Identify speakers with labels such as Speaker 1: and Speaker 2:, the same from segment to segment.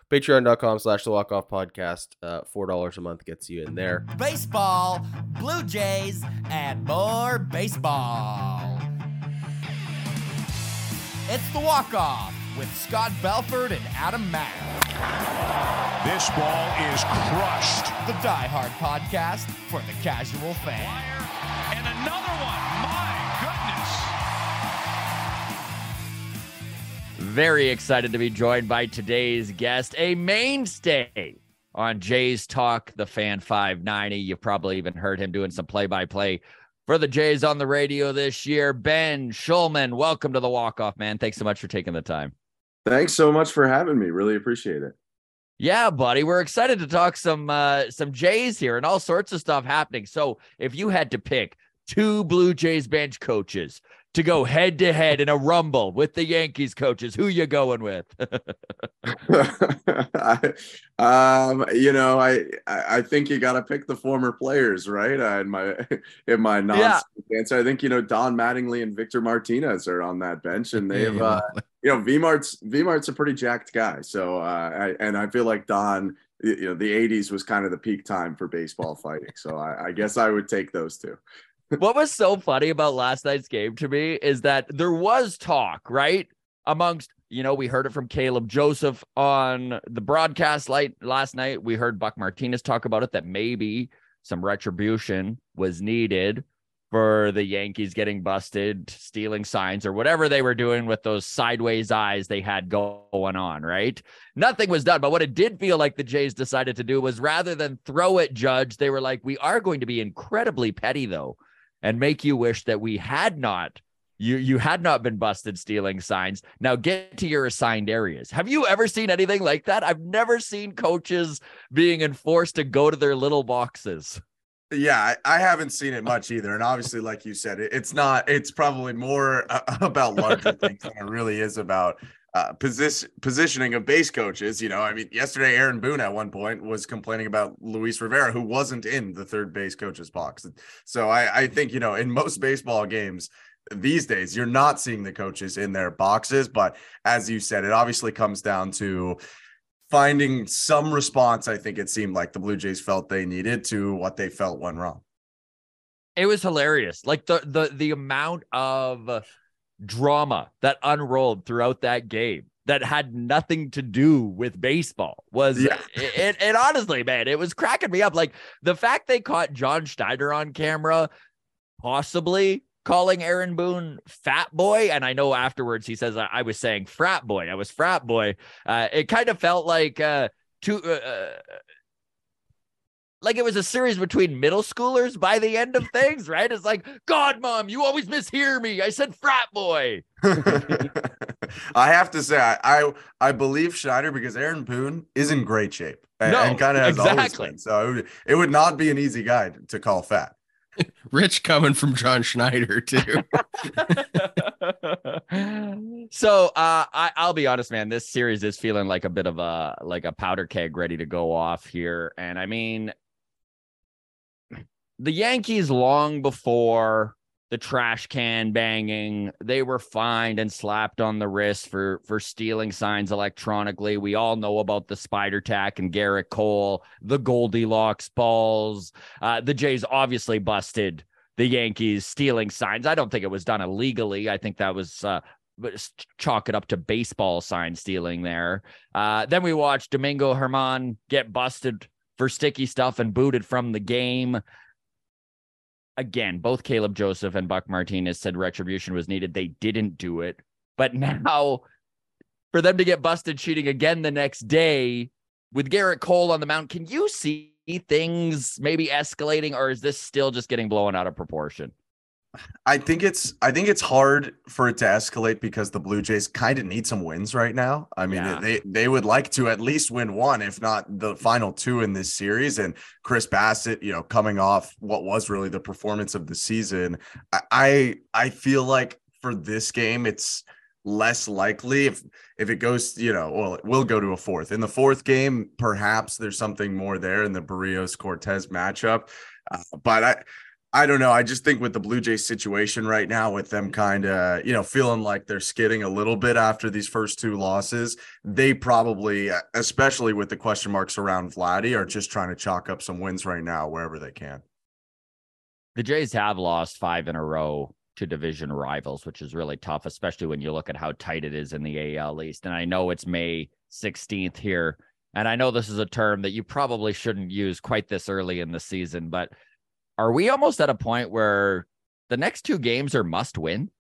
Speaker 1: Patreon.com/the Walk Off Podcast. $4 a month gets you in there.
Speaker 2: Baseball, Blue Jays, and more baseball. It's the Walk Off with Scott Belford and Adam Mack.
Speaker 3: This ball is crushed.
Speaker 2: The Die Hard podcast for the casual fan.
Speaker 3: And another one. My goodness.
Speaker 4: Very excited to be joined by today's guest, a mainstay on Jays Talk, the Fan 590. You've probably even heard him doing some play-by-play for the Jays on the radio this year. Ben Shulman, welcome to the Walk-Off, man. Thanks so much for taking the time.
Speaker 5: Thanks so much for having me. Really appreciate it.
Speaker 4: Yeah, buddy, we're excited to talk some Jays here and all sorts of stuff happening. So if you had to pick two Blue Jays bench coaches to go head to head in a rumble with the Yankees coaches, who you going with?
Speaker 5: I think you got to pick the former players, right? In my answer, I think Don Mattingly and Victor Martinez are on that bench, and they've Vmart's a pretty jacked guy. So I feel like Don, the 80s was kind of the peak time for baseball fighting. So I guess I would take those two.
Speaker 4: What was so funny about last night's game to me is that there was talk, right? Amongst, we heard it from Caleb Joseph on the broadcast last night. We heard Buck Martinez talk about it, that maybe some retribution was needed for the Yankees getting busted, stealing signs, or whatever they were doing with those sideways eyes they had going on, right? Nothing was done. But what it did feel like the Jays decided to do was, rather than throw at Judge, they were like, we are going to be incredibly petty, though, and make you wish that we had not, you had not been busted stealing signs. Now get to your assigned areas. Have you ever seen anything like that? I've never seen coaches being enforced to go to their little boxes.
Speaker 5: Yeah, I haven't seen it much either. And obviously, like you said, it's probably more about larger things than it really is about positioning of base coaches. Yesterday, Aaron Boone at one point was complaining about Luis Rivera, who wasn't in the third base coach's box. So I think, in most baseball games these days, you're not seeing the coaches in their boxes. But as you said, it obviously comes down to finding some response. I think it seemed like the Blue Jays felt they needed to what they felt went wrong.
Speaker 4: It was hilarious. Like the amount of drama that unrolled throughout that game that had nothing to do with baseball was it honestly, man, it was cracking me up. Like the fact they caught John Schneider on camera, possibly calling Aaron Boone fat boy. And I know afterwards he says, I was saying frat boy. I was frat boy. It kind of felt like like it was a series between middle schoolers by the end of things, right? It's like, God, Mom, you always mishear me. I said frat boy.
Speaker 5: I have to say, I believe Schneider because Aaron Boone is in great shape and kind of has always been. So it would not be an easy guy to call fat.
Speaker 1: Rich coming from John Schneider too.
Speaker 4: So I'll be honest, man, this series is feeling like a bit of a powder keg ready to go off here. And I mean, the Yankees, long before the trash can banging, they were fined and slapped on the wrist for stealing signs electronically. We all know about the Spider Tack and Garrett Cole, the Goldilocks balls. The Jays obviously busted the Yankees stealing signs. I don't think it was done illegally. I think that was chalk it up to baseball sign stealing there. Then we watched Domingo Germán get busted for sticky stuff and booted from the game. Again, both Caleb Joseph and Buck Martinez said retribution was needed. They didn't do it. But now for them to get busted cheating again the next day with Garrett Cole on the mound, can you see things maybe escalating, or is this still just getting blown out of proportion?
Speaker 5: I think it's hard for it to escalate because the Blue Jays kind of need some wins right now. I mean, they would like to at least win one, if not the final two in this series. And Chris Bassett, coming off what was really the performance of the season, I feel like for this game, it's less likely if it goes, it will go to a fourth. In the fourth game, perhaps there's something more there in the Barrios-Cortez matchup. But I don't know. I just think with the Blue Jays situation right now, with them kind of, feeling like they're skidding a little bit after these first two losses, they probably, especially with the question marks around Vladdy, are just trying to chalk up some wins right now wherever they can.
Speaker 4: The Jays have lost 5 in a row to division rivals, which is really tough, especially when you look at how tight it is in the AL East. And I know it's May 16th here, and I know this is a term that you probably shouldn't use quite this early in the season, but are we almost at a point where the next 2 games are must win?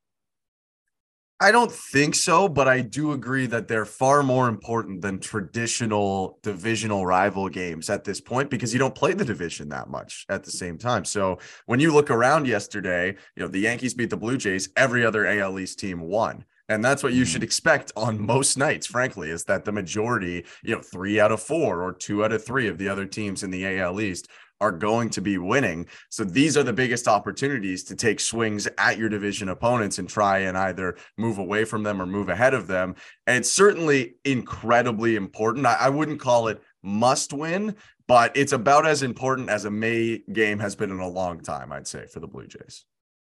Speaker 5: I don't think so, but I do agree that they're far more important than traditional divisional rival games at this point, because you don't play the division that much at the same time. So when you look around yesterday, the Yankees beat the Blue Jays, every other AL East team won. And that's what you should expect on most nights, frankly, is that the majority, 3 out of 4 or 2 out of 3 of the other teams in the AL East are going to be winning. So these are the biggest opportunities to take swings at your division opponents and try and either move away from them or move ahead of them. And it's certainly incredibly important. I wouldn't call it must win, but it's about as important as a May game has been in a long time, I'd say, for the Blue Jays.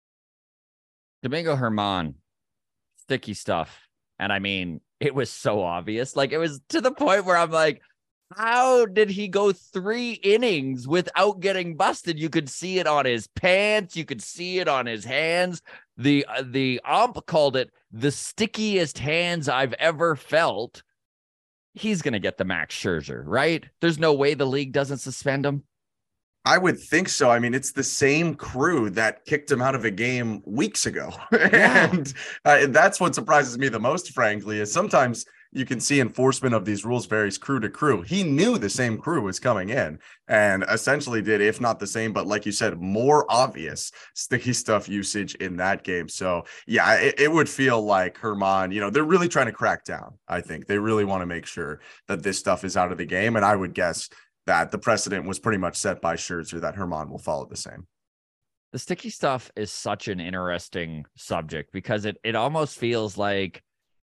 Speaker 4: Domingo Germán, sticky stuff. And I mean, it was so obvious. Like, it was to the point where I'm like, how did he go 3 innings without getting busted? You could see it on his pants. You could see it on his hands. The ump called it the stickiest hands I've ever felt. He's going to get the Max Scherzer, right? There's no way the league doesn't suspend him.
Speaker 5: I would think so. I mean, it's the same crew that kicked him out of a game weeks ago. And that's what surprises me the most, frankly, is sometimes you can see enforcement of these rules varies crew to crew. He knew the same crew was coming in and essentially did, if not the same, but like you said, more obvious sticky stuff usage in that game. So yeah, it would feel like Germán, they're really trying to crack down. I think they really want to make sure that this stuff is out of the game. And I would guess that the precedent was pretty much set by Scherzer that Germán will follow the same.
Speaker 4: The sticky stuff is such an interesting subject because it almost feels like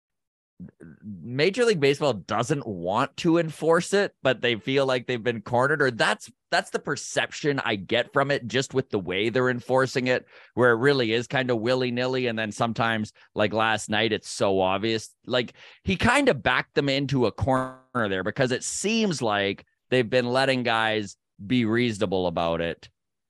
Speaker 4: Major League Baseball doesn't want to enforce it, but they feel like they've been cornered, or that's the perception I get from it, just with the way they're enforcing it, where it really is kind of willy-nilly. And then sometimes, like last night, it's so obvious. Like, he kind of backed them into a corner there because it seems like they've been letting guys be reasonable about it.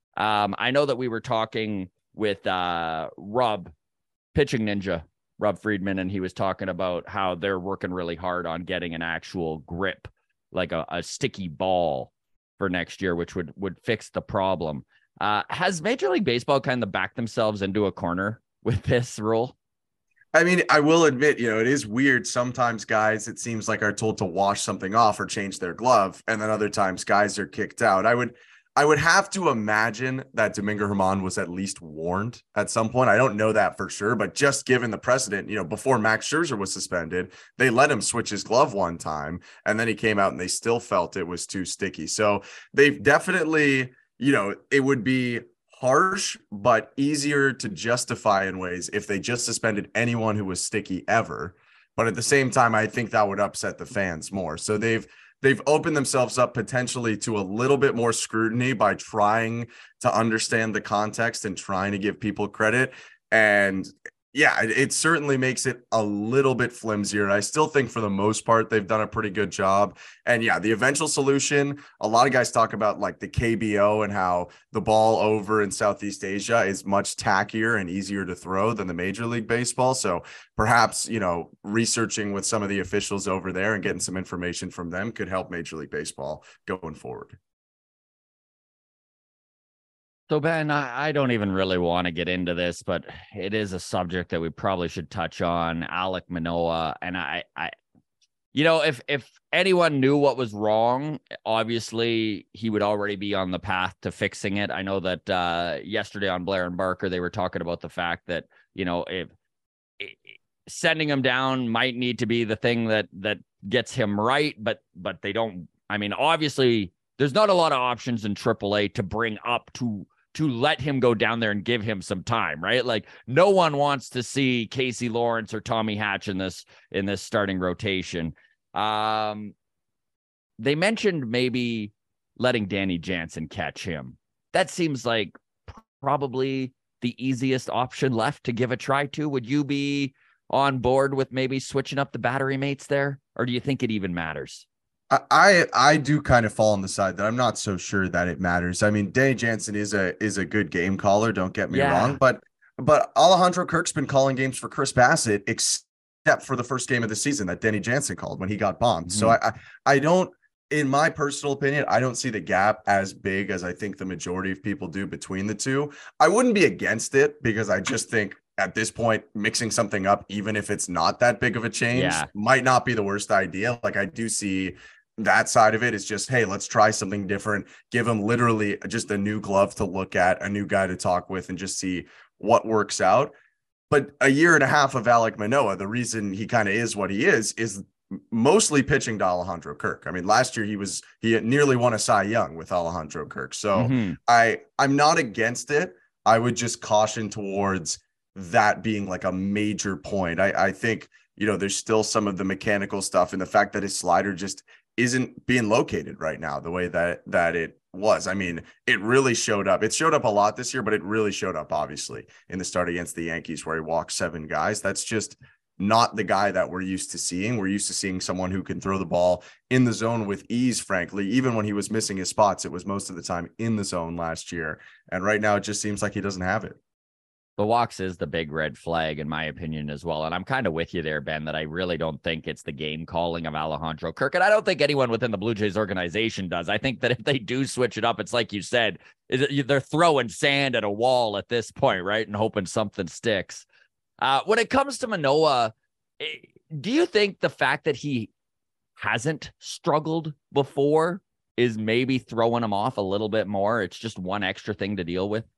Speaker 4: I know that we were talking with Rob, Pitching Ninja, Rob Friedman, and he was talking about how they're working really hard on getting an actual grip, like a sticky ball for next year, which would fix the problem. Has Major League Baseball kind of backed themselves into a corner with this rule?
Speaker 5: I mean, I will admit, it is weird. Sometimes guys, it seems like, are told to wash something off or change their glove. And then other times guys are kicked out. I would have to imagine that Domingo Germán was at least warned at some point. I don't know that for sure, but just given the precedent, before Max Scherzer was suspended, they let him switch his glove one time, and then he came out and they still felt it was too sticky. So they've definitely, it would be harsh, but easier to justify in ways if they just suspended anyone who was sticky ever. But at the same time, I think that would upset the fans more. So they've opened themselves up potentially to a little bit more scrutiny by trying to understand the context and trying to give people credit. And yeah, it certainly makes it a little bit flimsier. I still think for the most part, they've done a pretty good job. And yeah, the eventual solution, a lot of guys talk about like the KBO and how the ball over in Southeast Asia is much tackier and easier to throw than the Major League Baseball. So perhaps, researching with some of the officials over there and getting some information from them could help Major League Baseball going forward.
Speaker 4: So, Ben, I don't even really want to get into this, but it is a subject that we probably should touch on. Alek Manoah. And if anyone knew what was wrong, obviously he would already be on the path to fixing it. I know that yesterday on Blair and Barker, they were talking about the fact that, if sending him down might need to be the thing that gets him right, but they don't. I mean, obviously there's not a lot of options in AAA to bring up to let him go down there and give him some time, right? Like, no one wants to see Casey Lawrence or Tommy Hatch in this starting rotation. They mentioned maybe letting Danny Jansen catch him. That seems like probably the easiest option left to give a try to. Would you be on board with maybe switching up the battery mates there? Or do you think it even matters?
Speaker 5: I do kind of fall on the side that I'm not so sure that it matters. I mean, Danny Jansen is a good game caller, don't get me wrong, but Alejandro Kirk's been calling games for Chris Bassett, except for the first game of the season that Danny Jansen called when he got bombed.
Speaker 4: Mm-hmm.
Speaker 5: So I don't, in my personal opinion, I don't see the gap as big as I think the majority of people do between the two. I wouldn't be against it because I just think at this point, mixing something up, even if it's not that big of a change, might not be the worst idea. Like, I do see that side of it is just, hey, let's try something different. Give him literally just a new glove to look at, a new guy to talk with, and just see what works out. But a year and a half of Alek Manoah, the reason he kind of is what he is mostly pitching to Alejandro Kirk. I mean, last year he nearly won a Cy Young with Alejandro Kirk. So I'm not against it. I would just caution towards that being like a major point. I think, there's still some of the mechanical stuff and the fact that his slider just isn't being located right now the way that it was. I mean, it really showed up. It showed up a lot this year, but it really showed up obviously in the start against the Yankees where he walked 7 guys. That's just not the guy that we're used to seeing. We're used to seeing someone who can throw the ball in the zone with ease, frankly. Even when he was missing his spots, it was most of the time in the zone last year. And right now it just seems like he doesn't have it.
Speaker 4: The walks is the big red flag, in my opinion, as well. And I'm kind of with you there, Ben, that I really don't think it's the game calling of Alejandro Kirk. And I don't think anyone within the Blue Jays organization does. I think that if they do switch it up, it's like you said, they're throwing sand at a wall at this point, right? And hoping something sticks. When it comes to Manoah, do you think the fact that he hasn't struggled before is maybe throwing him off a little bit more? It's just one extra thing to deal with.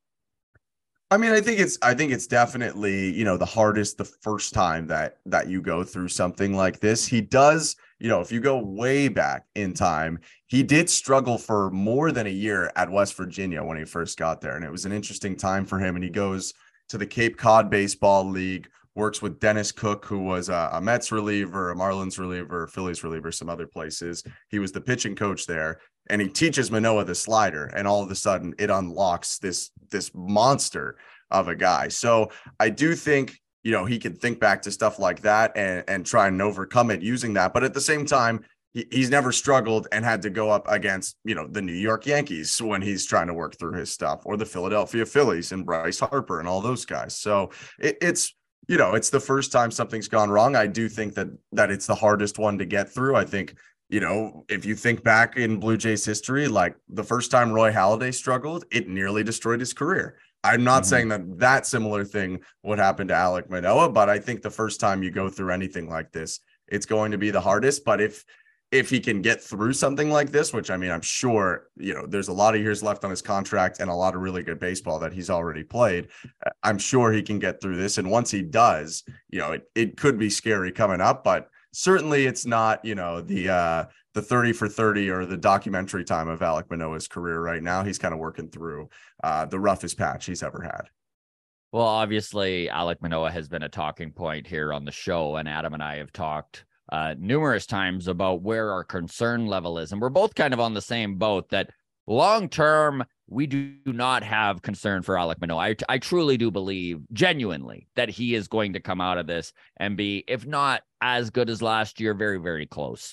Speaker 5: I mean, I think it's definitely, the hardest the first time that you go through something like this. He does, if you go way back in time, he did struggle for more than a year at West Virginia when he first got there. And it was an interesting time for him. And he goes to the Cape Cod Baseball League, works with Dennis Cook, who was a Mets reliever, a Marlins reliever, a Phillies reliever, some other places. He was the pitching coach there. And he teaches Manoah the slider, and all of a sudden it unlocks this monster of a guy. So I do think, he can think back to stuff like that and try and overcome it using that. But at the same time, he's never struggled and had to go up against, the New York Yankees when he's trying to work through his stuff, or the Philadelphia Phillies and Bryce Harper and all those guys. So it's the first time something's gone wrong. I do think that it's the hardest one to get through. I think, if you think back in Blue Jays history, like the first time Roy Halladay struggled, it nearly destroyed his career. I'm not saying that similar thing would happen to Alek Manoah, but I think the first time you go through anything like this, it's going to be the hardest. But if he can get through something like this, which, I mean, I'm sure, there's a lot of years left on his contract and a lot of really good baseball that he's already played. I'm sure he can get through this. And once he does, it could be scary coming up, but certainly it's not, the 30 for 30 or the documentary time of Alek Manoah's career right now. He's kind of working through the roughest patch he's ever had.
Speaker 4: Well, obviously, Alek Manoah has been a talking point here on the show, and Adam and I have talked numerous times about where our concern level is. And we're both kind of on the same boat that long-term, we do not have concern for Alek Manoah. I truly do believe genuinely that he is going to come out of this and be, if not as good as last year, very, very close.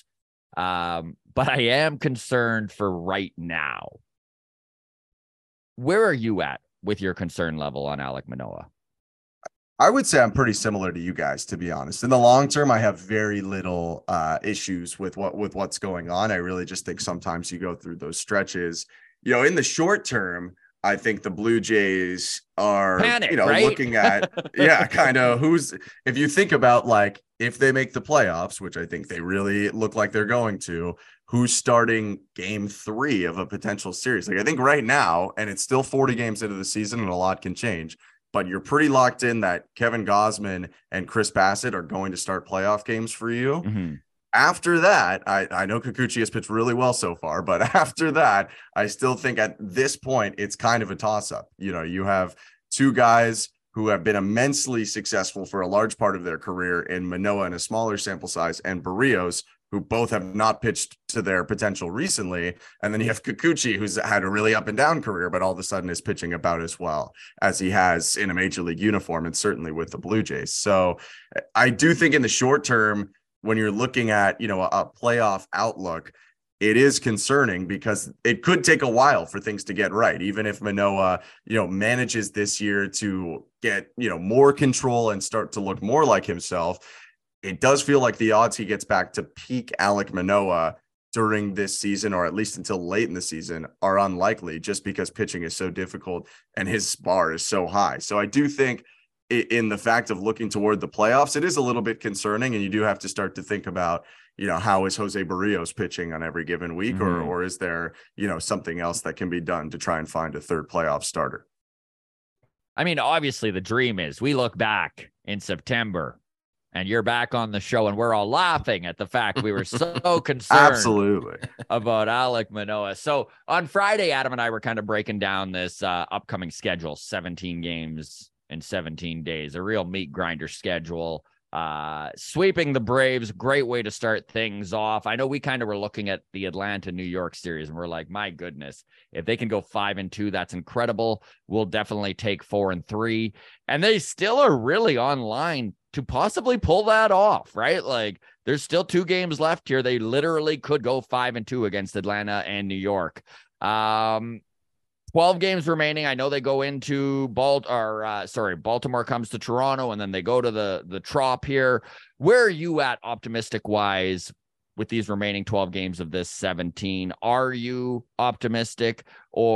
Speaker 4: But I am concerned for right now. Where are you at with your concern level on Alek Manoah?
Speaker 5: I would say I'm pretty similar to you guys, to be honest. In the long term, I have very little issues with what's going on. I really just think sometimes you go through those stretches. In the short term, I think the Blue Jays are,
Speaker 4: panic, right?
Speaker 5: Looking at, kind of if you think about, like, if they make the playoffs, which I think they really look like they're going to, who's starting game 3 of a potential series? Like, I think right now, and it's still 40 games into the season and a lot can change, but you're pretty locked in that Kevin Gausman and Chris Bassett are going to start playoff games for you. Mm-hmm. After that, I know Kikuchi has pitched really well so far, but after that, I still think at this point, it's kind of a toss-up. You have 2 guys who have been immensely successful for a large part of their career in Manoah in a smaller sample size, and Barrios, who both have not pitched to their potential recently. And then you have Kikuchi, who's had a really up and down career, but all of a sudden is pitching about as well as he has in a major league uniform, and certainly with the Blue Jays. So I do think in the short term, when you're looking at, a playoff outlook, it is concerning because it could take a while for things to get right. Even if Manoah, manages this year to get, more control and start to look more like himself, it does feel like the odds he gets back to peak Alek Manoah during this season, or at least until late in the season, are unlikely, just because pitching is so difficult and his bar is so high. So I do think in the fact of looking toward the playoffs, it is a little bit concerning, and you do have to start to think about, how is Jose Barrios pitching on every given week, or is there, something else that can be done to try and find a third playoff starter?
Speaker 4: I mean, obviously the dream is we look back in September and you're back on the show and we're all laughing at the fact we were so concerned
Speaker 5: Absolutely.
Speaker 4: about Alek Manoah. So on Friday, Adam and I were kind of breaking down this upcoming schedule, 17 games in 17 days, a real meat grinder schedule. Sweeping the Braves, great way to start things off. I know we kind of were looking at the Atlanta-New York series and we're like, my goodness, if they can go 5-2, that's incredible. We'll definitely take 4-3. And they still are really on line to possibly pull that off, right? Like, there's still 2 games left here. They literally could go 5-2 against Atlanta and New York. 12 games remaining. I know they go into Baltimore comes to Toronto, and then they go to the Trop here. Where are you at optimistic wise with these remaining 12 games of this 17? Are you optimistic,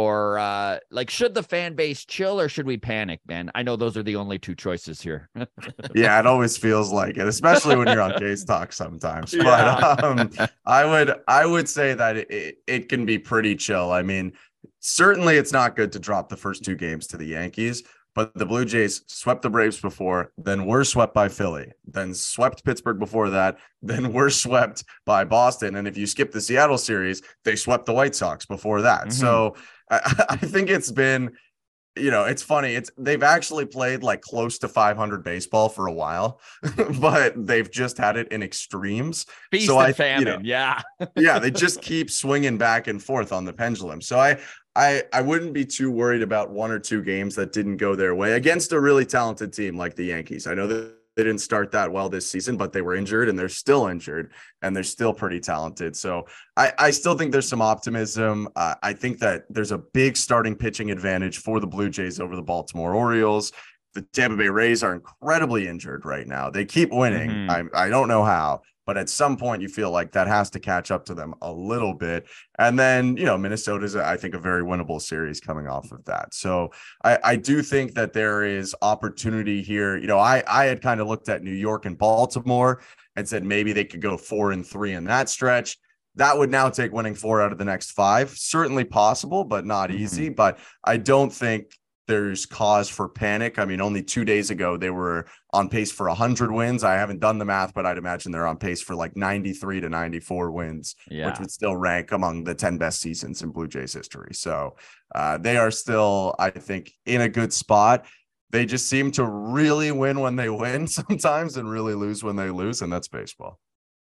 Speaker 4: or should the fan base chill, or should we panic, man? I know those are the only 2 choices here.
Speaker 5: Yeah, it always feels like it, especially when you're on Jays Talk sometimes. But I would say that it can be pretty chill. I mean, certainly it's not good to drop the first 2 games to the Yankees, but the Blue Jays swept the Braves before, then were swept by Philly, then swept Pittsburgh before that, then were swept by Boston. And if you skip the Seattle series, they swept the White Sox before that. Mm-hmm. So I think it's been, it's funny. They've actually played like close to 500 baseball for a while, but they've just had it in extremes.
Speaker 4: Feast and famine. Yeah,
Speaker 5: they just keep swinging back and forth on the pendulum. So I wouldn't be too worried about 1 or 2 games that didn't go their way against a really talented team like the Yankees. I know that they didn't start that well this season, but they were injured and they're still injured and they're still pretty talented. So I still think there's some optimism. I think that there's a big starting pitching advantage for the Blue Jays over the Baltimore Orioles. The Tampa Bay Rays are incredibly injured right now. They keep winning. Mm-hmm. I don't know how, but at some point you feel like that has to catch up to them a little bit. And then, Minnesota's, I think, a very winnable series coming off of that. So I do think that there is opportunity here. I had kind of looked at New York and Baltimore and said maybe they could go 4-3 in that stretch. That would now take winning 4 out of the next 5. Certainly possible, but not easy. But I don't think there's cause for panic. I mean, only 2 days ago, they were on pace for 100 wins. I haven't done the math, but I'd imagine they're on pace for like 93 to 94 wins, which would still rank among the 10 best seasons in Blue Jays history. So they are still, I think, in a good spot. They just seem to really win when they win sometimes and really lose when they lose. And that's baseball.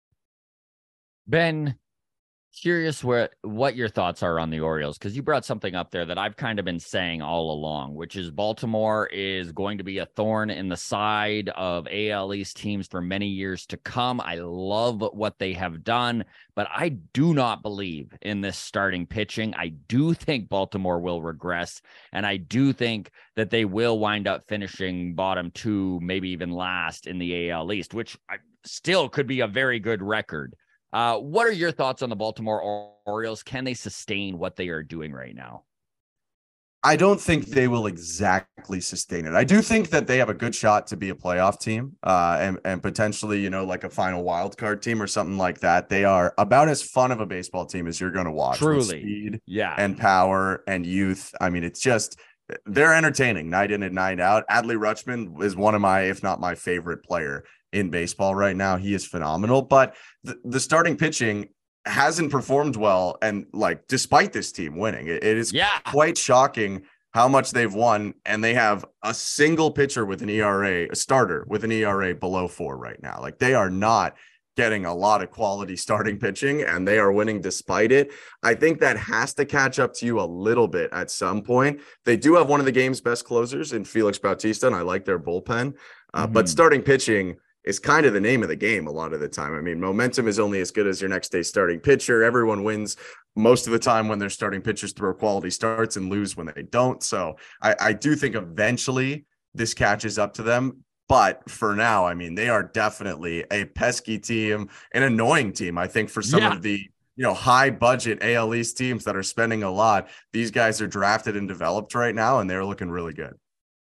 Speaker 4: Ben, curious what your thoughts are on the Orioles, because you brought something up there that I've kind of been saying all along, which is Baltimore is going to be a thorn in the side of AL East teams for many years to come. I love what they have done, but I do not believe in this starting pitching. I do think Baltimore will regress, and I do think that they will wind up finishing bottom 2, maybe even last in the AL East, which still could be a very good record. What are your thoughts on the Baltimore Orioles? Can they sustain what they are doing right now?
Speaker 5: I don't think they will exactly sustain it. I do think that they have a good shot to be a playoff team and potentially, like a final wild card team or something like that. They are about as fun of a baseball team as you're going to watch.
Speaker 4: Truly.
Speaker 5: With speed and power and youth. I mean, it's just, they're entertaining night in and night out. Adley Rutschman is one of my, if not my favorite player in baseball right now. He is phenomenal, but the starting pitching hasn't performed well. And despite this team winning, it is quite shocking how much they've won. And they have a single pitcher with an ERA, a starter with an ERA below 4 right now. They are not getting a lot of quality starting pitching, and they are winning despite it. I think that has to catch up to you a little bit at some point. They do have one of the game's best closers in Felix Bautista, and I like their bullpen. But starting pitching is kind of the name of the game a lot of the time. I mean, momentum is only as good as your next day starting pitcher. Everyone wins most of the time when their starting pitchers throw quality starts and lose when they don't. So I do think eventually this catches up to them. But for now, I mean, they are definitely a pesky team, an annoying team. I think for some of the, high budget AL East teams that are spending a lot, these guys are drafted and developed right now, and they're looking really good.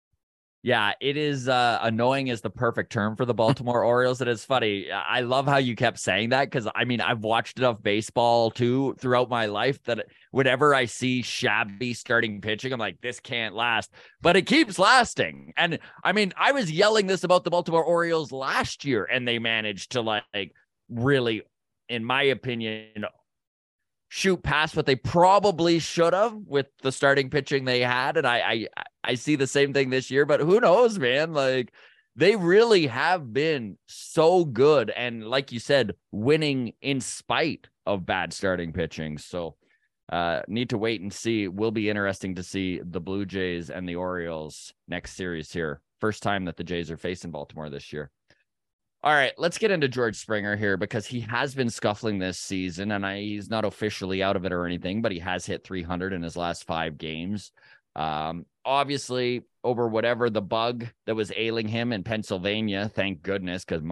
Speaker 4: Yeah, it is annoying is the perfect term for the Baltimore Orioles. And it's funny. I love how you kept saying that because, I mean, I've watched enough baseball, too, throughout my life that whenever I see shabby starting pitching, I'm like, this can't last. But it keeps lasting. And, I mean, I was yelling this about the Baltimore Orioles last year, and they managed to, like really, in my opinion, shoot past what they probably should have with the starting pitching they had. And I see the same thing this year, but who knows, man? Like, they really have been so good. And like you said, winning in spite of bad starting pitching. So need to wait and see. It will be interesting to see the Blue Jays and the Orioles next series here. First time that the Jays are facing Baltimore this year. All right, let's get into George Springer here because he has been scuffling this season, and he's not officially out of it or anything, but he has hit 300 in his last 5 games. Obviously, over whatever the bug that was ailing him in Pennsylvania, thank goodness, because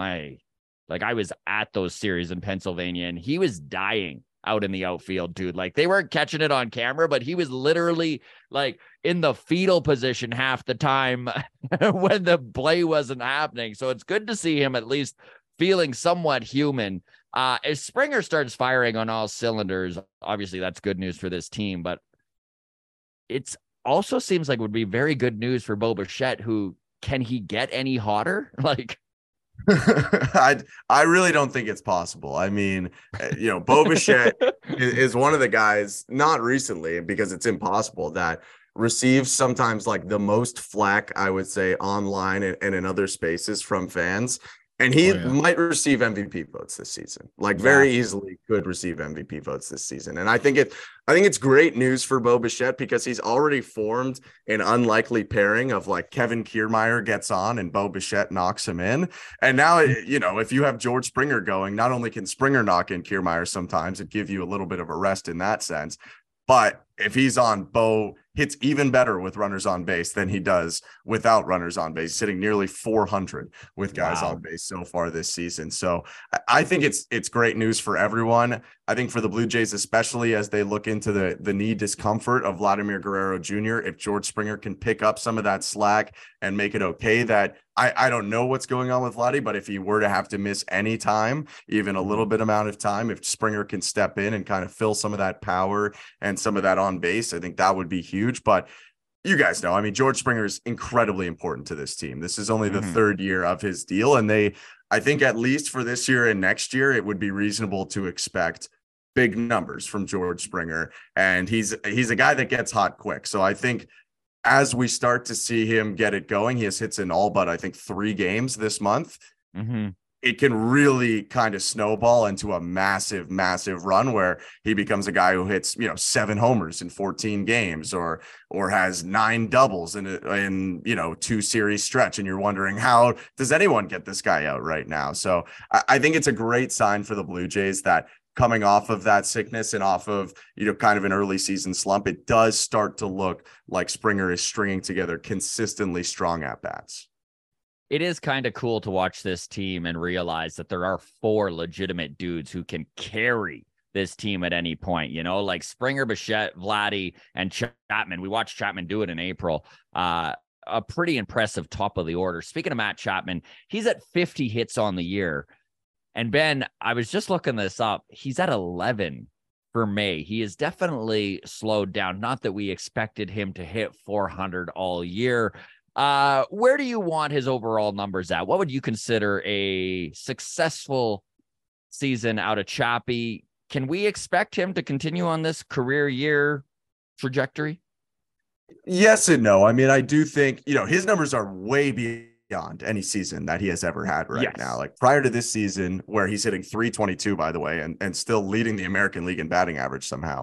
Speaker 4: I was at those series in Pennsylvania, and he was dying out in the outfield, dude. Like, they weren't catching it on camera, but he was literally like in the fetal position half the time when the play wasn't happening. So it's good to see him at least feeling somewhat human. If Springer starts firing on all cylinders, obviously that's good news for this team, but it's also seems like would be very good news for Bo Bichette, who can he get any hotter? Like,
Speaker 5: I really don't think it's possible. I mean, Bo Bichette is one of the guys, not recently because it's impossible, that receives sometimes like the most flack, I would say, online and in other spaces from fans. And he might receive MVP votes this season, very easily could receive MVP votes this season. And I think it's great news for Bo Bichette because he's already formed an unlikely pairing of like Kevin Kiermaier gets on and Bo Bichette knocks him in. And now, if you have George Springer going, not only can Springer knock in Kiermaier sometimes, it give you a little bit of a rest in that sense. But if he's on, Bo hits even better with runners on base than he does without runners on base, sitting nearly 400 with guys on base so far this season. So I think it's great news for everyone. I think for the Blue Jays, especially as they look into the knee discomfort of Vladimir Guerrero Jr., if George Springer can pick up some of that slack and make it okay, that I don't know what's going on with Vladdy, but if he were to have to miss any time, even a little bit amount of time, if Springer can step in and kind of fill some of that power and some of that on base, I think that would be huge. But you guys know, I mean, George Springer is incredibly important to this team. This is only the 3rd year of his deal. And I think at least for this year and next year, it would be reasonable to expect big numbers from George Springer. And he's a guy that gets hot quick. So I think as we start to see him get it going, he has hits in all but I think 3 games this month. It can really kind of snowball into a massive, massive run where he becomes a guy who hits, 7 homers in 14 games or has 9 doubles in 2 series stretch. And you're wondering, how does anyone get this guy out right now? So I think it's a great sign for the Blue Jays that coming off of that sickness and off of, kind of an early season slump, it does start to look like Springer is stringing together consistently strong at-bats.
Speaker 4: It is kind of cool to watch this team and realize that there are 4 legitimate dudes who can carry this team at any point, like Springer, Bichette, Vladdy, and Chapman. We watched Chapman do it in April. A pretty impressive top of the order. Speaking of Matt Chapman, he's at 50 hits on the year. And Ben, I was just looking this up. He's at 11 for May. He is definitely slowed down. Not that we expected him to hit 400 all year. Where do you want his overall numbers at? What would you consider a successful season out of Chappie? Can we expect him to continue on this career year trajectory?
Speaker 5: Yes and no. I mean, I do think, his numbers are way beyond any season that he has ever had right
Speaker 4: Yes.
Speaker 5: now. Like prior to this season, where he's hitting 322, by the way, and still leading the American League in batting average somehow.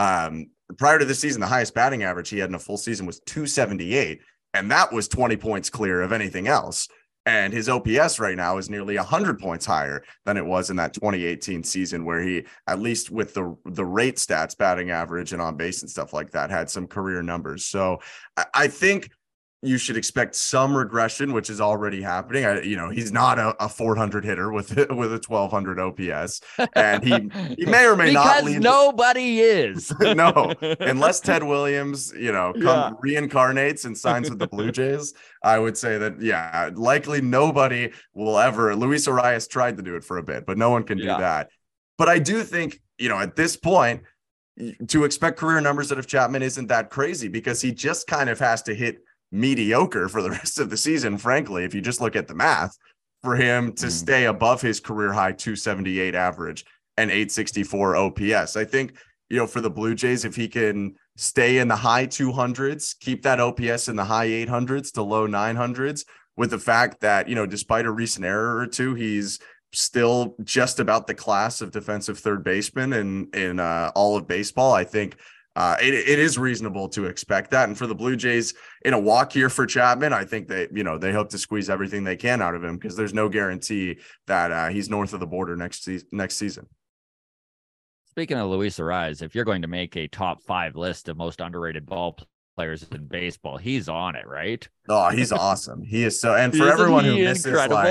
Speaker 5: Prior to this season, the highest batting average he had in a full season was 278, and that was 20 points clear of anything else. And his OPS right now is nearly 100 points higher than it was in that 2018 season, where he, at least with the rate stats, batting average and on base and stuff like that, had some career numbers. So I think you should expect some regression, which is already happening. He's not a 400 hitter with a 1200 OPS, and he may or may not
Speaker 4: because nobody is.
Speaker 5: No, unless Ted Williams, reincarnates and signs with the Blue Jays. I would say that, likely nobody will ever. Luis Arias tried to do it for a bit, but no one can do that. But I do think, at this point, to expect career numbers out of Chapman isn't that crazy, because he just kind of has to hit mediocre for the rest of the season, frankly, if you just look at the math, for him to stay above his career high 278 average and 864 OPS. I think, for the Blue Jays, if he can stay in the high 200s, keep that OPS in the high 800s to low 900s, with the fact that, despite a recent error or two, he's still just about the class of defensive third baseman in all of baseball. I think it is reasonable to expect that. And for the Blue Jays, in a walk year for Chapman, I think they hope to squeeze everything they can out of him, because there's no guarantee that he's north of the border next season.
Speaker 4: Speaking of Luis Arias, if you're going to make a top 5 list of most underrated ball players in baseball, he's on it, right?
Speaker 5: Oh, he's awesome. He is so, and for everyone who misses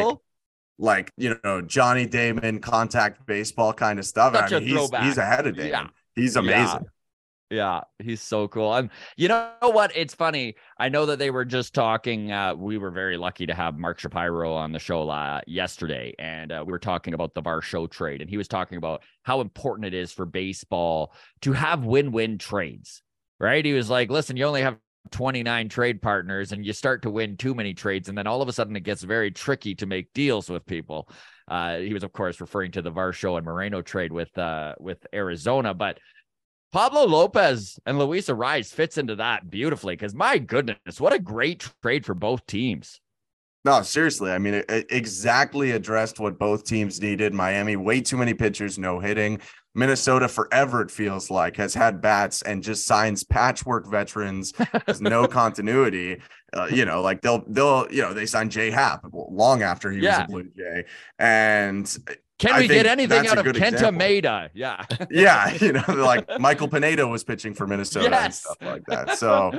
Speaker 5: like Johnny Damon contact baseball kind of stuff, he's ahead of Damon. Yeah. He's amazing.
Speaker 4: Yeah, he's so cool. And you know what? It's funny. I know that they were just talking. We were very lucky to have Mark Shapiro on the show yesterday, and we were talking about the Varsho trade, and he was talking about how important it is for baseball to have win-win trades, right? He was like, listen, you only have 29 trade partners, and you start to win too many trades, and then all of a sudden it gets very tricky to make deals with people. He was, of course, referring to the Varsho and Moreno trade with Arizona, but Pablo Lopez and Luis Arias fits into that beautifully, because my goodness, what a great trade for both teams.
Speaker 5: No, seriously. I mean, it exactly addressed what both teams needed. Miami, way too many pitchers, no hitting. Minnesota, forever, it feels like, has had bats and just signs patchwork veterans. There's no continuity. Like they signed Jay Happ long after he was a Blue Jay. And
Speaker 4: can we get anything out of Kenta Maeda? Yeah.
Speaker 5: Yeah. Like Michael Pineda was pitching for Minnesota and stuff like that. So,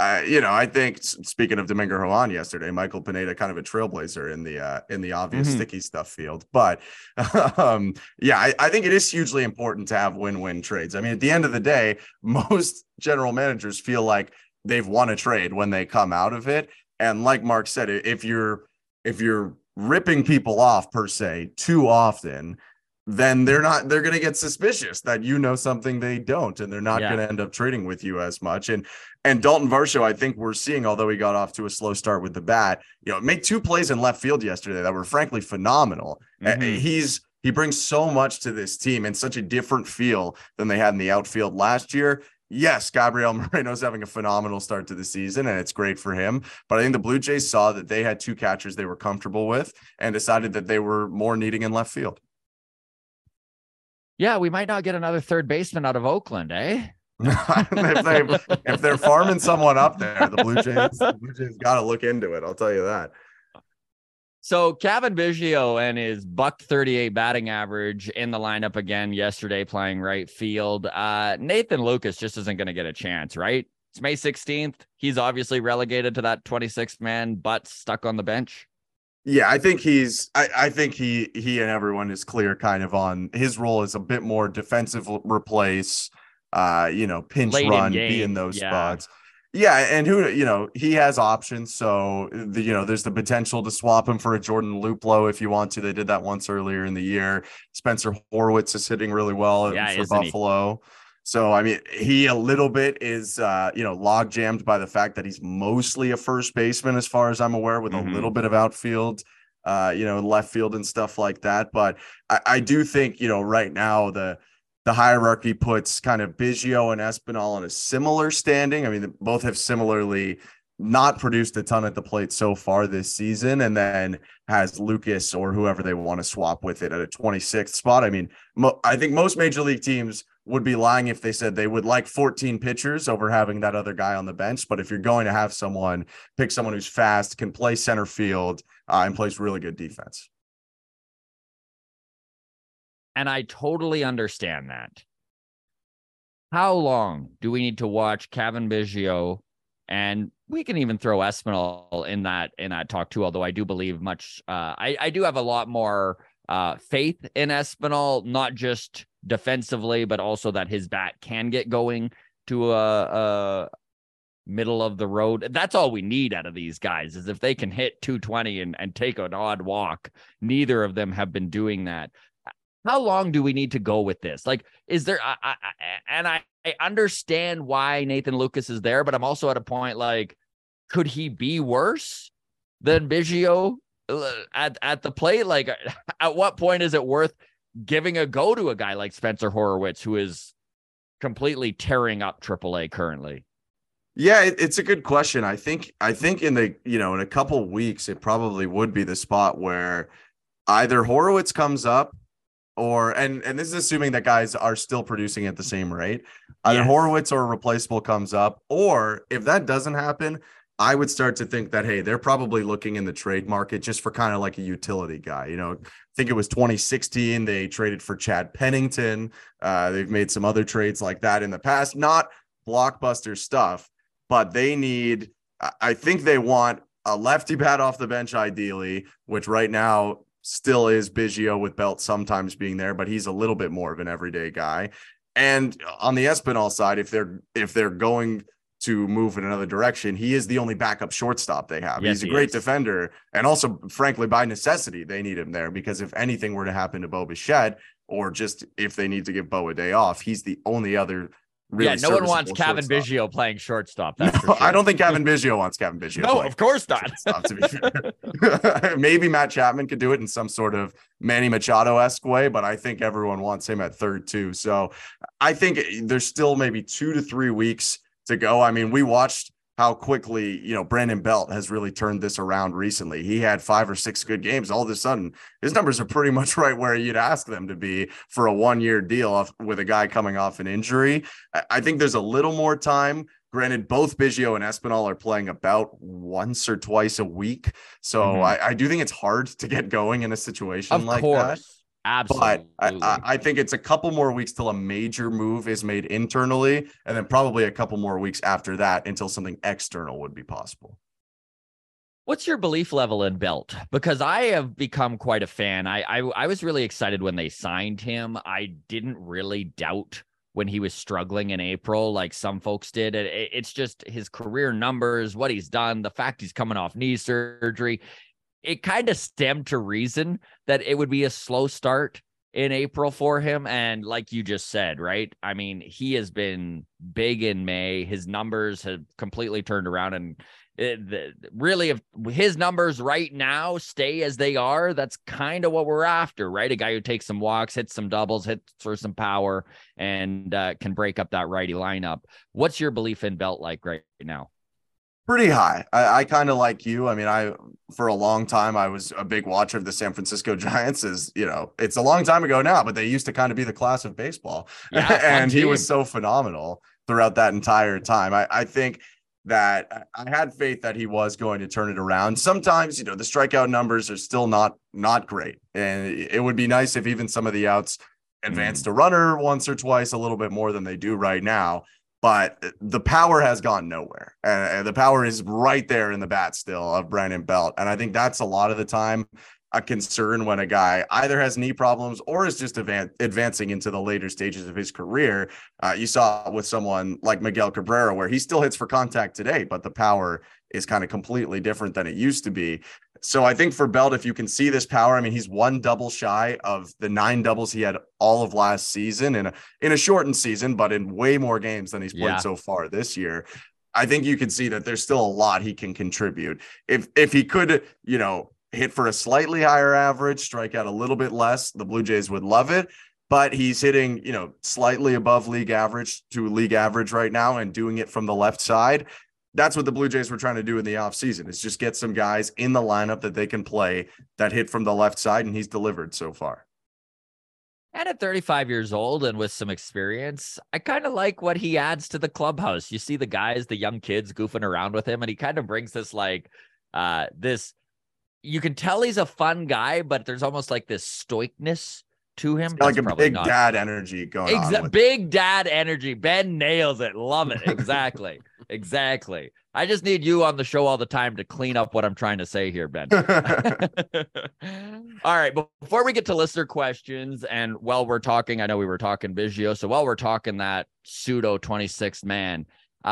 Speaker 5: I think, speaking of Domingo Germán yesterday, Michael Pineda, kind of a trailblazer in the obvious sticky stuff field. But I think it is hugely important to have win-win trades. I mean, at the end of the day, most general managers feel like they've won a trade when they come out of it. And like Mark said, if you're ripping people off per se too often, then they're going to get suspicious that something they don't, and they're not going to end up trading with you as much. And Dalton Varsho, I think we're seeing, although he got off to a slow start with the bat, made 2 plays in left field yesterday that were frankly phenomenal. He brings so much to this team, and such a different feel than they had in the outfield last year. Yes, Gabriel Moreno's having a phenomenal start to the season, and it's great for him. But I think the Blue Jays saw that they had 2 catchers they were comfortable with, and decided that they were more needing in left field.
Speaker 4: Yeah, we might not get another third baseman out of Oakland, eh?
Speaker 5: if they're farming someone up there, the Blue Jays got to look into it. I'll tell you that.
Speaker 4: So Cavan Biggio and his .138 batting average in the lineup again yesterday, playing right field. Nathan Lucas just isn't going to get a chance, right? It's May 16th. He's obviously relegated to that 26th man, but stuck on the bench.
Speaker 5: Yeah, I think I think he and everyone is clear kind of on his role as a bit more defensive replace, pinch
Speaker 4: late
Speaker 5: run, be in those spots. Yeah, and he has options. So there's the potential to swap him for a Jordan Luplow if you want to. They did that once earlier in the year. Spencer Horwitz is hitting really well for Buffalo. So, I mean, he a little bit is, log jammed by the fact that he's mostly a first baseman, as far as I'm aware, with a little bit of outfield, left field and stuff like that. But I do think, right now the hierarchy puts kind of Biggio and Espinal in a similar standing. I mean, both have similarly not produced a ton at the plate so far this season, and then has Lucas or whoever they want to swap with it at a 26th spot. I mean, I think most major league teams would be lying if they said they would like 14 pitchers over having that other guy on the bench. But if you're going to have someone, pick someone who's fast, can play center field, and plays really good defense.
Speaker 4: And I totally understand that. How long do we need to watch Cavan Biggio? And we can even throw Espinal in that talk too, although I do believe I do have a lot more faith in Espinal, not just defensively, but also that his bat can get going to a middle of the road. That's all we need out of these guys, is if they can hit 220 and take an odd walk. Neither of them have been doing that. How long do we need to go with this? Like, is there, I understand why Nathan Lucas is there, but I'm also at a point, like, could he be worse than Biggio at the plate? Like, at what point is it worth giving a go to a guy like Spencer Horwitz, who is completely tearing up AAA currently?
Speaker 5: Yeah, it's a good question. I think in a couple weeks, it probably would be the spot where either Horwitz comes up, and this is assuming that guys are still producing at the same rate. Either
Speaker 4: Yes.
Speaker 5: Horwitz or a replaceable comes up, or if that doesn't happen, I would start to think that, hey, they're probably looking in the trade market just for kind of like a utility guy. I think it was 2016. They traded for Chad Pennington. They've made some other trades like that in the past, not blockbuster stuff, but I think they want a lefty bat off the bench, ideally, which right now still is Biggio, with Belt sometimes being there, but he's a little bit more of an everyday guy. And on the Espinal side, if they're going to move in another direction, he is the only backup shortstop they have.
Speaker 4: Yes,
Speaker 5: he's a great defender. And also, frankly, by necessity, they need him there, because if anything were to happen to Bo Bichette, or just if they need to give Bo a day off, he's the only other really
Speaker 4: no one wants Cavan
Speaker 5: shortstop.
Speaker 4: Biggio playing shortstop. That's for
Speaker 5: No,
Speaker 4: sure.
Speaker 5: I don't think Cavan Biggio wants Cavan Biggio.
Speaker 4: No, of course not.
Speaker 5: Shortstop, to be fair. Maybe Matt Chapman could do it in some sort of Manny Machado-esque way, but I think everyone wants him at third too. So I think there's still maybe 2 to 3 weeks to go. I mean, we watched how quickly, Brandon Belt has really turned this around recently. He had 5 or 6 good games. All of a sudden, his numbers are pretty much right where you'd ask them to be for a 1-year deal with a guy coming off an injury. I think there's a little more time. Granted, both Biggio and Espinal are playing about once or twice a week. So I do think it's hard to get going in a situation like that.
Speaker 4: Absolutely.
Speaker 5: But I think it's a couple more weeks till a major move is made internally, and then probably a couple more weeks after that until something external would be possible.
Speaker 4: What's your belief level in Belt? Because I have become quite a fan. I was really excited when they signed him. I didn't really doubt when he was struggling in April, like some folks did. It's just his career numbers, what he's done, the fact he's coming off knee surgery. It kind of stemmed to reason that it would be a slow start in April for him. And like you just said, right? I mean, he has been big in May. His numbers have completely turned around. And really, if his numbers right now stay as they are, that's kind of what we're after, right? A guy who takes some walks, hits some doubles, hits for some power, and can break up that righty lineup. What's your belief in Belt like right now?
Speaker 5: Pretty high. I kind of like you. I mean, for a long time, I was a big watcher of the San Francisco Giants. It's a long time ago now, but they used to kind of be the class of baseball.
Speaker 4: Yeah,
Speaker 5: and he was so phenomenal throughout that entire time. I think that I had faith that he was going to turn it around. Sometimes, the strikeout numbers are still not great. And it would be nice if even some of the outs advanced a runner once or twice, a little bit more than they do right now. But the power has gone nowhere. And the power is right there in the bat still of Brandon Belt. And I think that's a lot of the time a concern when a guy either has knee problems or is just advancing into the later stages of his career. You saw it with someone like Miguel Cabrera, where he still hits for contact today, but the power is kind of completely different than it used to be. So I think for Belt, if you can see this power, I mean, he's 1 double shy of the 9 doubles he had all of last season in a shortened season, but in way more games than he's played so far this year. I think you can see that there's still a lot he can contribute. If he could, hit for a slightly higher average, strike out a little bit less, the Blue Jays would love it. But he's hitting, slightly above league average to league average right now and doing it from the left side. that's what the Blue Jays were trying to do in the offseason, is just get some guys in the lineup that they can play that hit from the left side, and he's delivered so far.
Speaker 4: And at 35 years old and with some experience, I kind of like what he adds to the clubhouse. You see the guys, the young kids goofing around with him, and he kind of brings this you can tell he's a fun guy, but there's almost like this stoicness to him.
Speaker 5: Like a big dad energy going on.
Speaker 4: Big dad energy. Ben nails it. Love it. Exactly. Exactly. I just need you on the show all the time to clean up what I'm trying to say here, Ben. All right. Before we get to listener questions, and while we're talking, I know we were talking Biggio. So while we're talking that pseudo 26th man,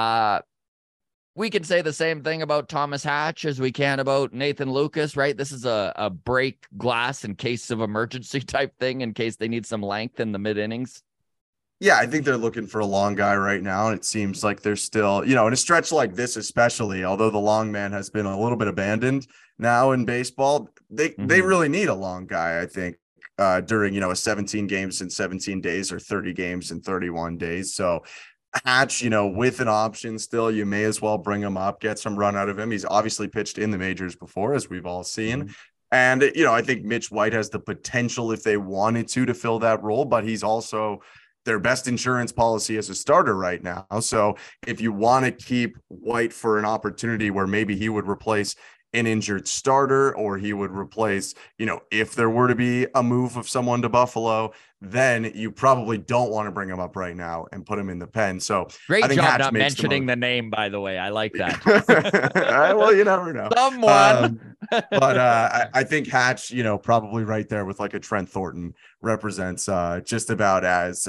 Speaker 4: we can say the same thing about Thomas Hatch as we can about Nathan Lucas, right? This is a break glass in case of emergency type thing, in case they need some length in the mid innings.
Speaker 5: Yeah, I think they're looking for a long guy right now. And it seems like they're still, in a stretch like this, especially, although the long man has been a little bit abandoned now in baseball, they really need a long guy, I think, during, a 17 games in 17 days or 30 games in 31 days. So Hatch, with an option still, you may as well bring him up, get some run out of him. He's obviously pitched in the majors before, as we've all seen. And, I think Mitch White has the potential, if they wanted to fill that role, but he's also their best insurance policy as a starter right now. So if you want to keep White for an opportunity where maybe he would replace an injured starter, or he would replace, if there were to be a move of someone to Buffalo, then you probably don't want to bring him up right now and put him in the pen. So
Speaker 4: great
Speaker 5: I think
Speaker 4: job
Speaker 5: Hatch
Speaker 4: not mentioning the name, by the way. I like that.
Speaker 5: Well, you never know.
Speaker 4: Someone.
Speaker 5: But I think Hatch, probably right there with like a Trent Thornton, represents just about as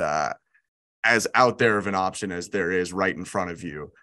Speaker 5: out there of an option as there is right in front of you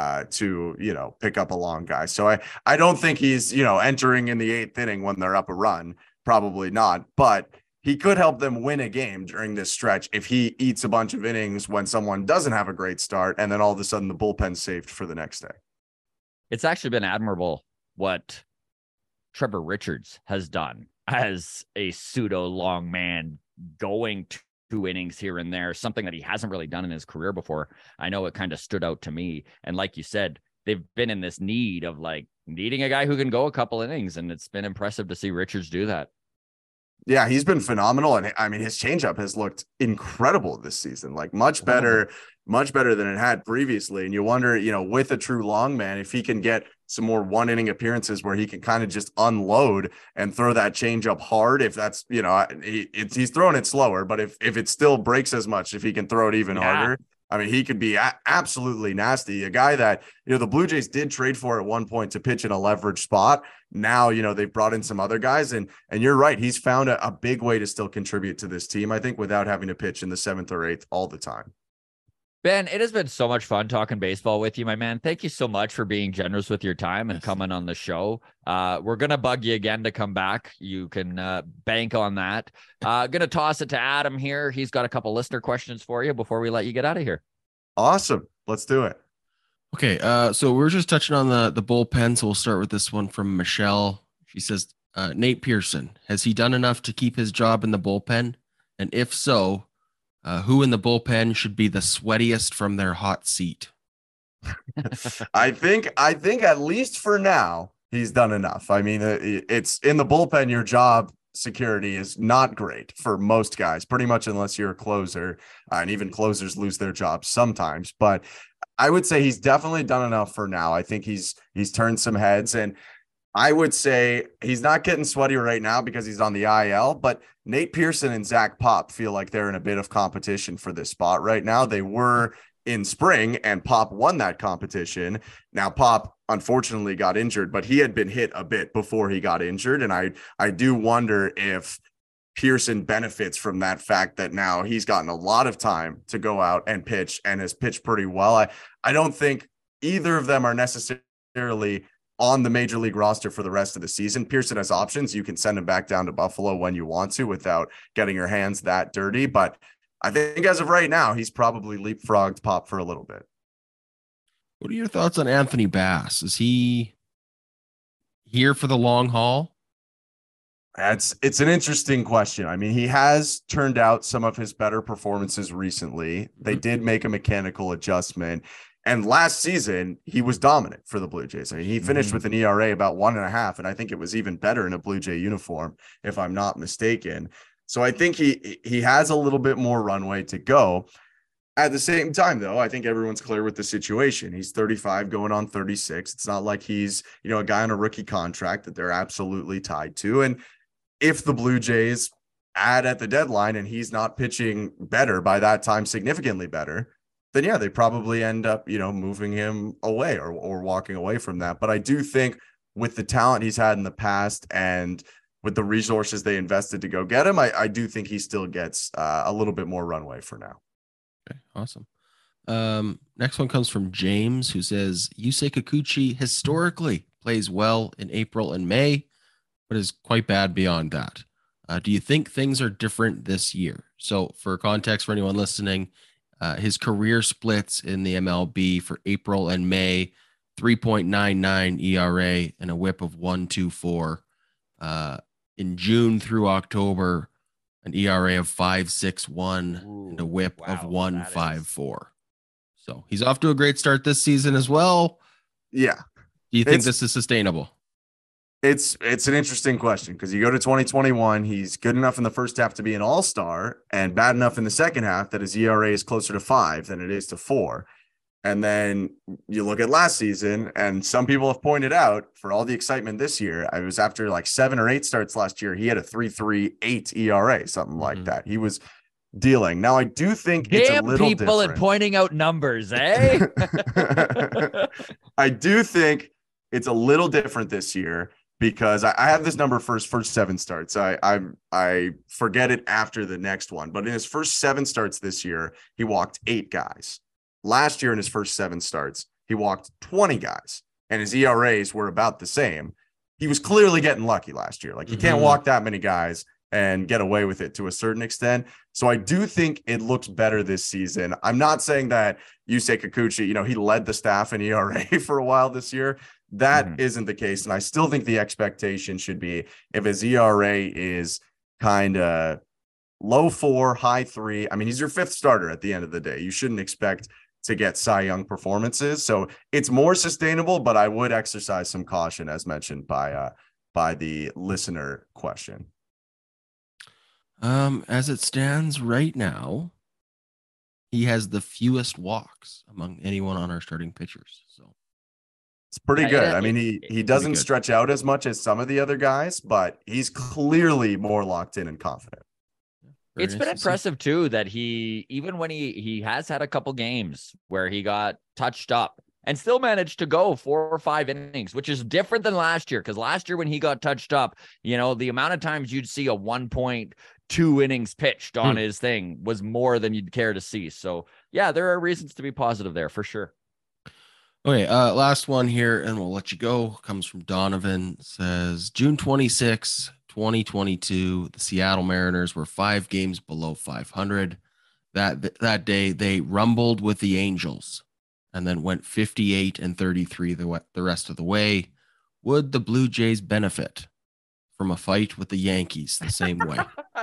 Speaker 5: to pick up a long guy. So I don't think he's entering in the 8th inning when they're up a run. Probably not, but he could help them win a game during this stretch if he eats a bunch of innings when someone doesn't have a great start, and then all of a sudden the bullpen's saved for the next day.
Speaker 4: It's actually been admirable what Trevor Richards has done as a pseudo long man, going 2 innings here and there, something that he hasn't really done in his career before. I know it kind of stood out to me. And like you said, they've been in this need of needing a guy who can go a couple innings, and it's been impressive to see Richards do that.
Speaker 5: Yeah, he's been phenomenal. And I mean, his changeup has looked incredible this season, much better than it had previously. And you wonder, with a true long man, if he can get some more 1-inning appearances where he can kind of just unload and throw that changeup hard. If that's, he's throwing it slower, but if it still breaks as much, if he can throw it even harder, I mean, he could be absolutely nasty. A guy that, the Blue Jays did trade for at one point to pitch in a leverage spot. Now, they've brought in some other guys, and you're right. He's found a big way to still contribute to this team, I think, without having to pitch in the 7th or 8th all the time.
Speaker 4: Ben, it has been so much fun talking baseball with you, my man. Thank you so much for being generous with your time and coming on the show. We're going to bug you again to come back. You can bank on that. Going to toss it to Adam here. He's got a couple listener questions for you before we let you get out of here.
Speaker 5: Awesome. Let's do it.
Speaker 1: Okay. So we're just touching on the bullpen. So we'll start with this one from Michelle. She says, Nate Pearson, has he done enough to keep his job in the bullpen? And if so, who in the bullpen should be the sweatiest from their hot seat?
Speaker 5: I think at least for now, he's done enough. I mean, it's in the bullpen, your job security is not great for most guys, pretty much unless you're a closer, and even closers lose their jobs sometimes. But I would say he's definitely done enough for now. I think he's turned some heads, and I would say he's not getting sweaty right now because he's on the IL, but Nate Pearson and Zach Pop feel like they're in a bit of competition for this spot right now. They were in spring, and Pop won that competition. Now, Pop unfortunately got injured, but he had been hit a bit before he got injured. And I do wonder if Pearson benefits from that fact that now he's gotten a lot of time to go out and pitch, and has pitched pretty well. I don't think either of them are necessarily on the major league roster for the rest of the season. Pearson has options. You can send him back down to Buffalo when you want to without getting your hands that dirty. But I think as of right now, he's probably leapfrogged Pop for a little bit.
Speaker 1: What are your thoughts on Anthony Bass? Is he here for the long haul?
Speaker 5: It's an interesting question. I mean, he has turned out some of his better performances recently. They did make a mechanical adjustment. And last season, he was dominant for the Blue Jays. I mean, he finished with an ERA about 1.5, and I think it was even better in a Blue Jay uniform, if I'm not mistaken. So I think he has a little bit more runway to go. At the same time, though, I think everyone's clear with the situation. He's 35 going on 36. It's not like he's, a guy on a rookie contract that they're absolutely tied to. And if the Blue Jays add at the deadline and he's not pitching better by that time, significantly better, then yeah, they probably end up, moving him away or walking away from that. But I do think with the talent he's had in the past and with the resources they invested to go get him, I do think he still gets a little bit more runway for now.
Speaker 1: Okay, awesome. Next one comes from James, who says Yusei Kikuchi historically plays well in April and May, but is quite bad beyond that. Do you think things are different this year? So for context, for anyone listening, his career splits in the MLB for April and May, 3.99 ERA and a whip of 1.24. In June through October, an ERA of 5.61 and a whip of 1.54. So he's off to a great start this season as well.
Speaker 5: Yeah.
Speaker 1: Do you think this is sustainable?
Speaker 5: It's an interesting question because you go to 2021, he's good enough in the first half to be an all-star and bad enough in the second half that his ERA is closer to 5 than it is to 4. And then you look at last season, and some people have pointed out for all the excitement this year, I was after like 7 or 8 starts last year, he had a 3.38 ERA, something like that. He was dealing. Now, I do think it's a little
Speaker 4: people
Speaker 5: different.
Speaker 4: And pointing out numbers, eh?
Speaker 5: I do think it's a little different this year because I have this number for his first 7 starts. I forget it after the next one, but in his first 7 starts this year, he walked 8 guys. Last year in his first 7 starts, he walked 20 guys and his ERAs were about the same. He was clearly getting lucky last year. Like you can't walk that many guys and get away with it to a certain extent. So I do think it looks better this season. I'm not saying that Yusei Kikuchi, he led the staff in ERA for a while this year. That isn't the case. And I still think the expectation should be if his ERA is kind of low 4, high 3. I mean, he's your 5th starter at the end of the day. You shouldn't expect to get Cy Young performances. So it's more sustainable, but I would exercise some caution as mentioned by the listener question.
Speaker 1: As it stands right now, he has the fewest walks among anyone on our starting pitchers. So
Speaker 5: it's pretty good. I mean, he doesn't stretch out as much as some of the other guys, but he's clearly more locked in and confident.
Speaker 4: It's been impressive too that he, even when he has had a couple games where he got touched up and still managed to go 4 or 5 innings, which is different than last year. Because last year when he got touched up, the amount of times you'd see a 1.2 innings pitched on his thing was more than you'd care to see. So yeah, there are reasons to be positive there for sure.
Speaker 1: Okay, last one here, and we'll let you go. Comes from Donovan. Says June 26, 2022, the Seattle Mariners were 5 games below 500. That day, they rumbled with the Angels and then went 58-33 the rest of the way. Would the Blue Jays benefit from a fight with the Yankees the same way?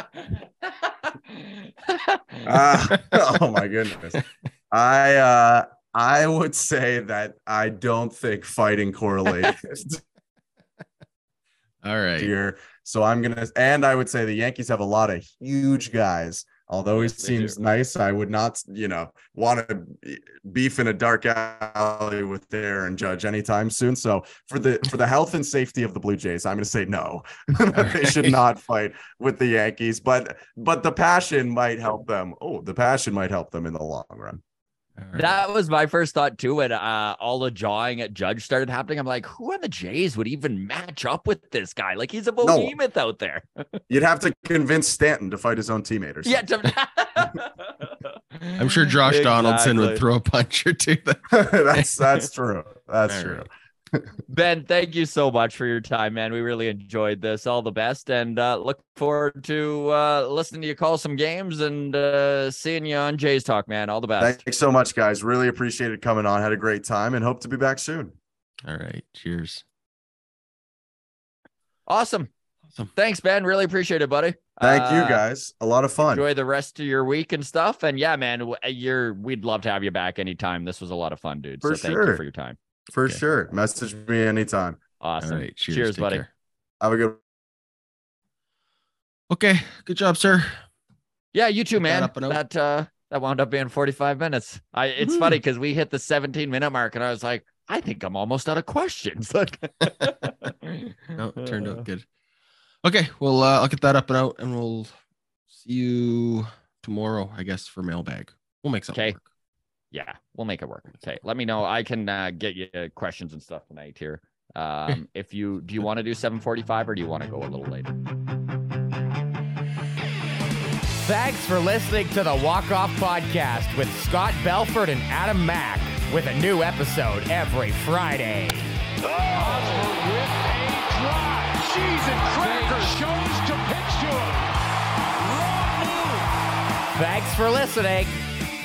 Speaker 5: Oh my goodness. I would say that I don't think fighting correlated.
Speaker 1: All right.
Speaker 5: Here. So I would say the Yankees have a lot of huge guys. Although he seems nice, I would not, want to beef in a dark alley with Aaron Judge anytime soon. So for the health and safety of the Blue Jays, I'm going to say no. They should not fight with the Yankees. But the passion might help them. Oh, the passion might help them in the long run.
Speaker 1: Right.
Speaker 4: That was my first thought too. When all the jawing at Judge started happening, I'm like, who on the Jays would even match up with this guy? Like he's a behemoth out there.
Speaker 5: You'd have to convince Stanton to fight his own teammate or something.
Speaker 4: Yeah.
Speaker 1: I'm sure Josh Donaldson would throw a punch or two.
Speaker 5: That's true. That's true.
Speaker 4: Right. Ben, thank you so much for your time, man. We really enjoyed this. All the best, and look forward to listening to you call some games and seeing you on Jays Talk, man. All the best.
Speaker 5: Thanks so much, guys. Really appreciated coming on. Had a great time and hope to be back soon.
Speaker 1: All right. Cheers.
Speaker 4: Awesome. Thanks, Ben. Really appreciate it, buddy.
Speaker 5: Thank you guys. A lot of fun.
Speaker 4: Enjoy the rest of your week and stuff. And yeah, man, we'd love to have you back anytime. This was a lot of fun, dude.
Speaker 5: For
Speaker 4: Thank
Speaker 5: sure.
Speaker 4: you for your time.
Speaker 5: For sure. Message me anytime.
Speaker 4: Awesome.
Speaker 1: All right.
Speaker 4: Cheers,
Speaker 1: Take
Speaker 4: buddy.
Speaker 1: care.
Speaker 5: Have a good.
Speaker 1: Okay. Good job, sir.
Speaker 4: Yeah, you too,
Speaker 1: Get that
Speaker 4: man.
Speaker 1: up and out.
Speaker 4: That wound up being 45 minutes. It's funny because we hit the 17-minute mark, and I was like, I think I'm almost out of questions.
Speaker 1: No, it turned out good. Okay. Well, I'll get that up and out, and we'll see you tomorrow, I guess, for mailbag. We'll make something work.
Speaker 4: Yeah, we'll make it work. Okay, let me know. I can get you questions and stuff tonight here. Do you want to do 7:45 or do you want to go a little later?
Speaker 2: Thanks for listening to the Walk Off Podcast with Scott Belford and Adam Mack, with a new episode every Friday.
Speaker 3: Osborne with a drive. Cheese and crackers. Shows to pitch to him. Wrong move.
Speaker 2: Thanks for listening.